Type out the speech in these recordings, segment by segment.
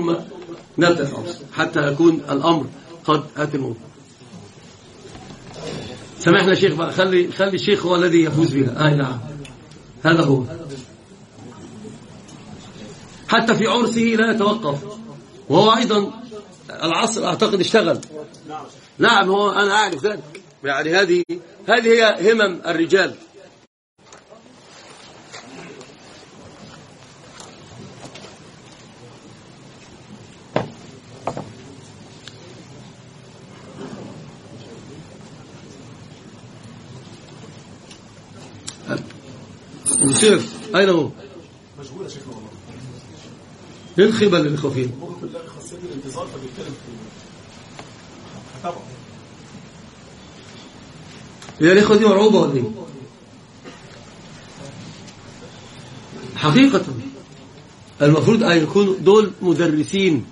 ثم نبدأ العرس حتى يكون الأمر قد آتي الموضوع. سامحنا شيخ بقى، خلي الشيخ هو الذي يفوز بها. نعم هذا هو. حتى في عرسه لا يتوقف، وهو أيضا العصر أعتقد اشتغل. نعم هو أنا أعرف ذلك، يعني هذه هي همم الرجال. المشير أين هو؟ مشغول يا شيخ والله. ايه الخيبة اللي خفيف؟ ممكن تلاقي خاصية الانتظار فبيتكلم في طبعا. هي الإخوة دي مرعوبة ولا ايه؟ حقيقة المفروض أن يكونوا دول مدرسين.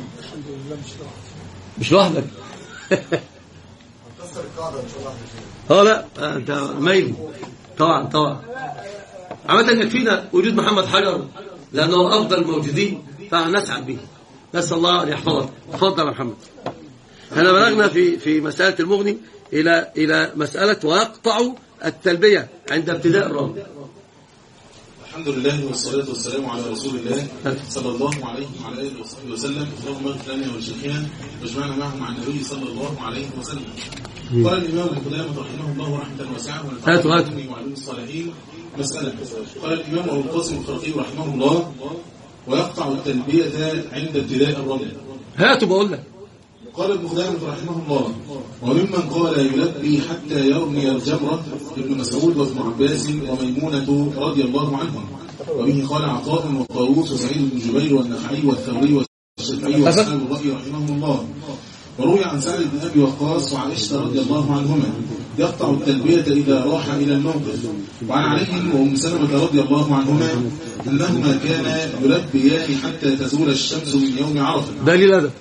مش لوحدك. هنكسر القاعدة إن شاء الله. لا أنت ميل. طبعا عامة يكفينا وجود محمد حجر لأنه أفضل الموجودين فنسعد به. نسأل الله أن يحفظك. تفضل يا محمد. احنا بلغنا في مسألة المغني إلى مسألة ويقطع التلبية عند ابتداء الرمي. الحمد لله والصلاة والسلام على رسول الله صلى الله عليه وعلى آله وصحبه وسلم. اللهم اغفر لنا ولشيخنا واجمعنا معهم مع النبي صلى الله عليه وسلم. قال الإمام ابن قدامة رحمه الله رحمة واسعة ونفعنا وعلوم الصالحين. مسألة. قال الإمام أبو القاسم الخرقي رحمه الله ويقطع التلبية عند ابتداء الرمي. هاتوا بقول لك. قال ابن قدامة رحمه الله وممن قال يلبي حتى يرمي الجمرة ابن مسعود وابن عباس وميمونة رضي الله عنهم، وبه قال عطاء وطاووس وسعيد بن جبير والنخعي والثوري والشافعي وأصحاب الرأي رحمهم الله. وروي عن سعد بن أبي وقاص وعائشة رضي الله عنهما يقطع التلبية إذا راح إلى الموقف. وعن علي وأم سلمة رضي الله عنهما أنهما كانا يلبيان حتى تزول الشمس من يوم عرفة. دليل هذا.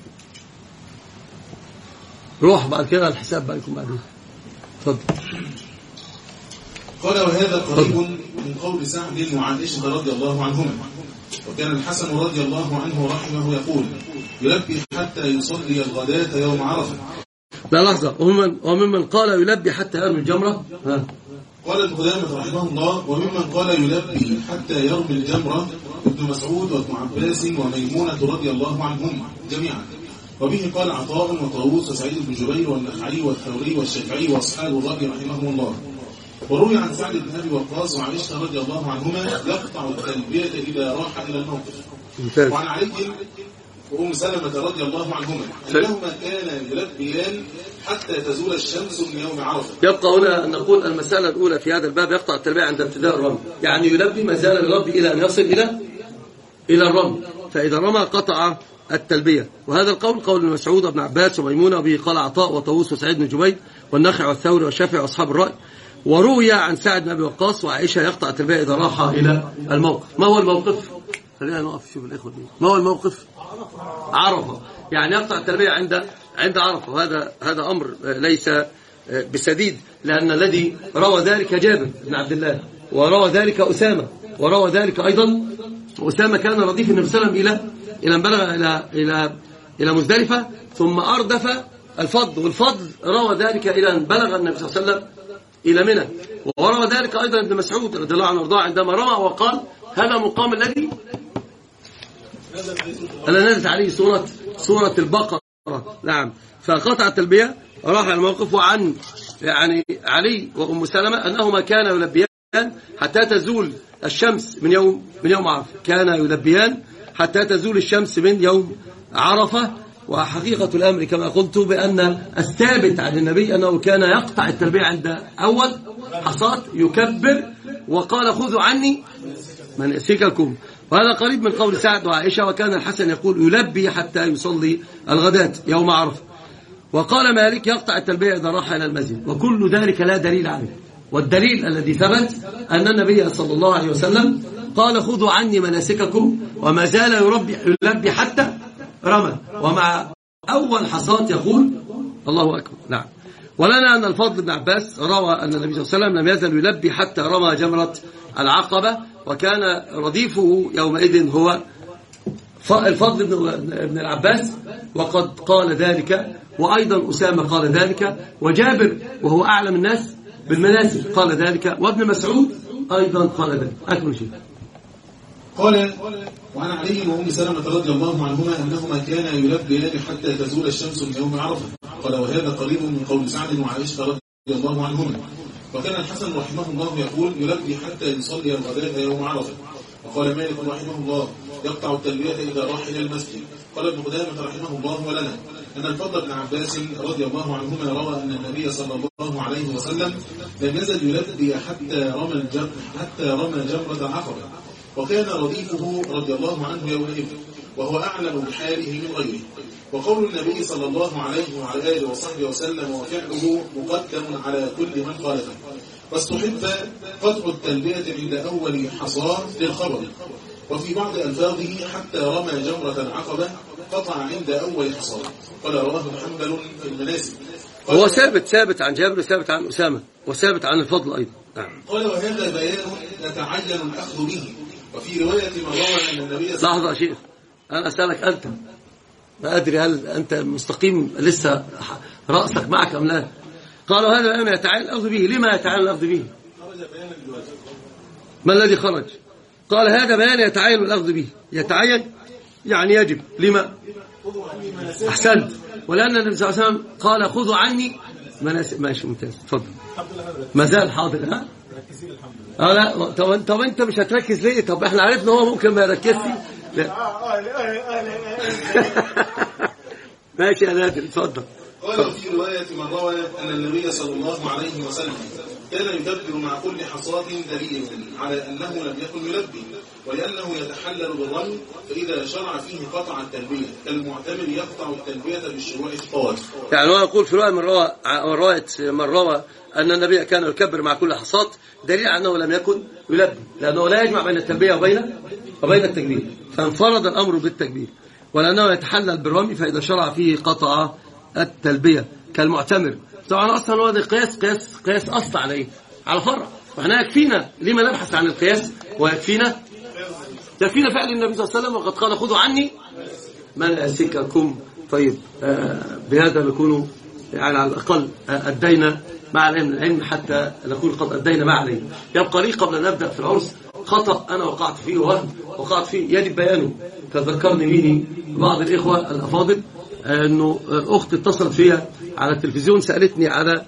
روح بعد كده الحساب بقى يكون بعدين. اتفضل. قال وهذا قريب من قول سعد وعائشة رضي الله عنهما. وكان الحسن رضي الله عنه رحمه يقول يلبي حتى يصلي الغداة يوم عرفة. لا لحظة، وممن قال يلبي حتى يرمي الجمرة. قال ابن قدامة رحمه الله وممن قال يلبي حتى يرمي الجمرة ابن مسعود وابن عباس وميمونة رضي الله عنهم جميعا. وبه قال عطاء وطاووس وسعيد بن جبير والنخعي والثوري والشافعي وأصحاب الرأي رحمهم الله. وروي عن سعد بن أبي وقاص وعائشة رضي الله عنهما يقطع التلبية إذا راح إلى الموقف. وعن علي وأم سلمة رضي الله عنهما أنهما كانا يلبيان حتى تزول الشمس من يوم عرفة. يبقى هنا أن نقول المسألة الأولى في هذا الباب يقطع التلبية عند ابتداء الرمي، يعني يلبي ما زال يلبي إلى أن يصل إلى الرمي، فإذا رمى قطع التلبية. وهذا القول قول مسعود وابن عباس وميمونة، وبه قال عطاء وطاووس وسعيد بن جبير والنخعي والثوري والشافعي وأصحاب الرأي. وروي عن سعد بن أبي وقاص وعائشة يقطع التلبية إذا راح إلى الموقف. ما هو الموقف؟ خلينا نقف شوف الإخوة دي. ما هو الموقف؟ عرفة. يعني يقطع التلبية عند عرفة. وهذا أمر ليس بسديد، لأن الذي روى ذلك جابر بن عبد الله، وروى ذلك أسامة، وروى ذلك أيضا أسامة كان رديف النبي صلى الله عليه وسلم إلى أن بلغ إلى مزدلفة ثم أردف الفضل، والفضل روى ذلك إلى أن بلغ النبي صلى الله عليه وسلم إلى منى. وروى ذلك أيضا ابن مسعود رضي الله عنه وارضاه عندما رمى وقال هذا مقام الذي نزلت عليه سورة البقرة. نعم. فقطع التلبية راح على الموقف. وعن يعني علي وأم سلمة أنهما كانا يلبيان حتى تزول الشمس من يوم عرفة. كان يلبيان حتى تزول الشمس من يوم عرفة. وحقيقة الأمر كما قلت بأن الثابت عن النبي أنه كان يقطع التلبية عند أول حصاد يكبر وقال خذوا عني مناسككم. وهذا قريب من قول سعد وعائشة. وكان الحسن يقول يلبي حتى يصلي الغداة يوم عرفة. وقال مالك يقطع التلبية إذا راح إلى المسجد. وكل ذلك لا دليل عليه. والدليل الذي ثبت أن النبي صلى الله عليه وسلم قال خذوا عني مناسككم، وما زال يلبي حتى رمى، ومع أول حصاد يقول الله أكبر. نعم. ولنا أن الفضل بن عباس روى أن النبي صلى الله عليه وسلم لم يزل يلبي حتى رمى جمرة العقبة، وكان رديفه يومئذ هو الفضل بن العباس وقد قال ذلك، وأيضا أسامة قال ذلك، وجابر وهو أعلم الناس بالمناسك قال ذلك، وابن مسعود أيضا قال ذلك. أكمل شيء. قال وعن علي وأم سلمة رضي الله عنهما أنهما كانا يلبيان حتى تزول الشمس من يوم عرفة. قال وهذا قريب من قول سعد وعائشة رضي الله عنهما. وكان الحسن رحمه الله يقول يلبي حتى يصلي الغداء يوم عرفة. وقال مالك رحمه الله يقطع التلبية إذا راح إلى المسجد. قال ابن قدامة رحمه الله ولنا أن الفضل بن عباس رضي الله عنهما روى أن النبي صلى الله عليه وسلم لم يزل يلبي حتى رمى جمرة عقبة، وكان رديفه رضي الله عنه يومئذ وهو أعلم بحاله من غيره. وقول النبي صلى الله عليه وعلى آله وصحبه وسلم وفعله مقدم على كل من خالفه. واستحب قطع التلبية عند أول حصاه للخبر، وفي بعض ألفاظه حتى رمى جمرة العقبة قطع عند أول حصاه. قال رواه حنبل في المناسك. هو ثابت عن جابر وثابت عن أسامة وثابت عن الفضل أيضا. قال وهذا بيان يتعين الأخذ به. وفي رواية من روى أن النبي لحظة يا شيخ، أنا أسألك أنت، ما أدري هل أنت مستقيم لسه رأسك معك أم لا؟ قالوا هذا بيان يتعين الأخذ به. لما يتعين الأخذ به؟ ما الذي خرج؟ قال هذا بيان يتعين الأخذ به. يتعين يعني يجب. لما؟ أحسنت. ولأن النبي صلى الله عليه وسلم قال خذوا عني مناسك. ماشي ممتاز، اتفضل. ما زال حاضر. ها؟ لا طب انت مش هتركز ليه؟ طب احنا عرفنا هو ممكن ما يركزش. ماشي يا نادر اتفضل. قال في رواية من روى أن النبي صلى الله عليه وسلم كان يكبر مع كل حصاة دليل على أنه لم يكن يلبي، ولأنه يتحلل بالرمي، فإذا شرع فيه قطع التلبية كالمعتمر يقطع التلبية بالشروع في الطواف. يعني هو يقول في رواية من روى أن النبي كان يكبر مع كل حصاة دليل على أنه لم يكن يلبي، لأنه لا يجمع بين التلبية وبين التكبير، فانفرد الأمر بالتكبير، ولأنه يتحلل بالرمي فإذا شرع فيه قطع التلبية كالمعتمر. طبعا أصلا هو قياس أصل على إيه؟ على فرع. وإحنا يكفينا لما نبحث عن القياس ويكفينا فعل النبي صلى الله عليه وسلم، وقد قال خذوا عني مناسككم. طيب بهذا نكون يعني على الأقل أدينا مع العلم حتى نكون قد أدينا ما عليه. يبقى لي قبل أن نبدأ في العرس خطأ أنا وقعت فيه وقعت فيه يجب بيانه. تذكرني مني بعض الإخوة الأفاضل أنه أخت اتصلت فيها على التلفزيون سألتني على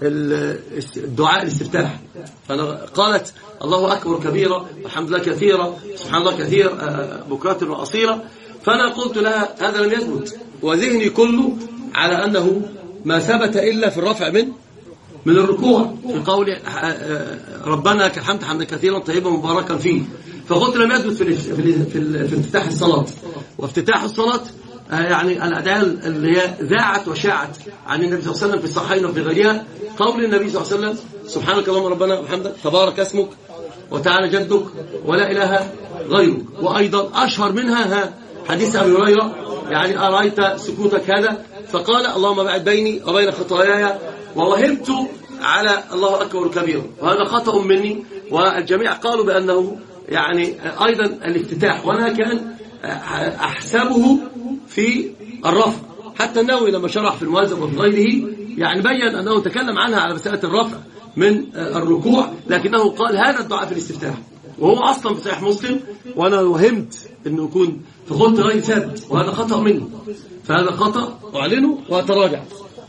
الدعاء الاستفتاح، قالت الله أكبر كبيرة والحمد لله كثيرا سبحان الله كثير بكرة وأصيلة. فأنا قلت لها هذا لم يثبت، وذهني كله على أنه ما ثبت إلا في الرفع من الركوع في قول ربنا لك الحمد حمدا كثيرا طيبا مباركا فيه. فقلت لم يثبت في افتتاح الصلاة. وافتتاح الصلاة يعني الأدعية اللي هي ذاعت وشاعت عن النبي صلى الله عليه وسلم في الصحيحين وفي غيرها، قول النبي صلى الله عليه وسلم سبحانك اللهم ربنا وبحمدك تبارك اسمك وتعالى جدك ولا إله غيرك. وأيضا أشهر منها حديث أبي هريرة يعني أرأيت سكوتك هذا، فقال اللهم بعد بيني وبين خطاياي ووهمت على الله أكبر كبيرا. وهذا خطأ مني، والجميع قالوا بأنه يعني أيضا الافتتاح، وأنا كان أحسبه في الرفع. حتى النووي لما شرح في المهذب وفي غيره يعني بين أنه تكلم عنها على مسألة الرفع من الركوع، لكنه قال هذا الدعاء في الاستفتاح، وهو أصلا في صحيح مسلم، وأنا وهمت أنه يكون فقلت غير ثابت، وهذا خطأ مني. فهذا خطأ أعلنه وأتراجع.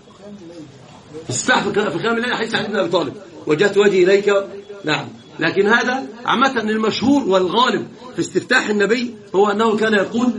الاستفتاح في كلام الله حديث علي بن أبي طالب وجهت وجهي إليك. نعم، لكن هذا عامة المشهور والغالب في استفتاح النبي هو أنه كان يقول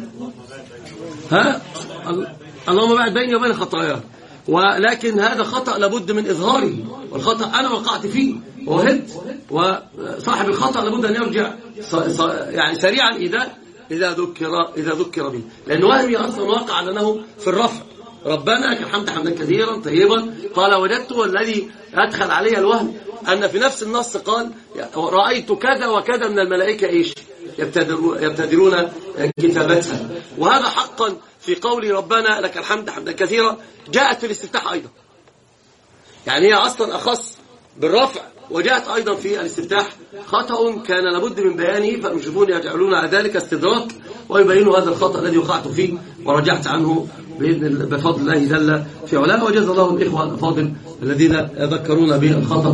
اللهم بعد بيني وبين خطاياي. ولكن هذا خطأ لابد من إظهاره، والخطأ أنا وقعت فيه ووهمت، وصاحب الخطأ لابد أن يرجع يعني سريعا إذا ذكر به، لأن وهمي أصلا وقع لأنه في الرفع ربنا لك الحمد حمدا كثيرا طيبا. قال وجدت والذي أدخل علي الوهم أن في نفس النص قال رأيت كذا وكذا من الملائكة إيش يبتدرون كتابتها. وهذا حقا في قول ربنا لك الحمد حمدا كثيرا جاءت في الاستفتاح أيضا، يعني هي أصلا أخص بالرفع وجاءت أيضا في الاستفتاح خطأ كان لابد من بيانه، فالمشرفون يجعلون على ذلك استدراك ويبينوا هذا الخطأ الذي وقعت فيه ورجعت عنه بفضل الله جل في علاه. وجزا الله الإخوة الأفاضل الذين ذكرونا بالخطأ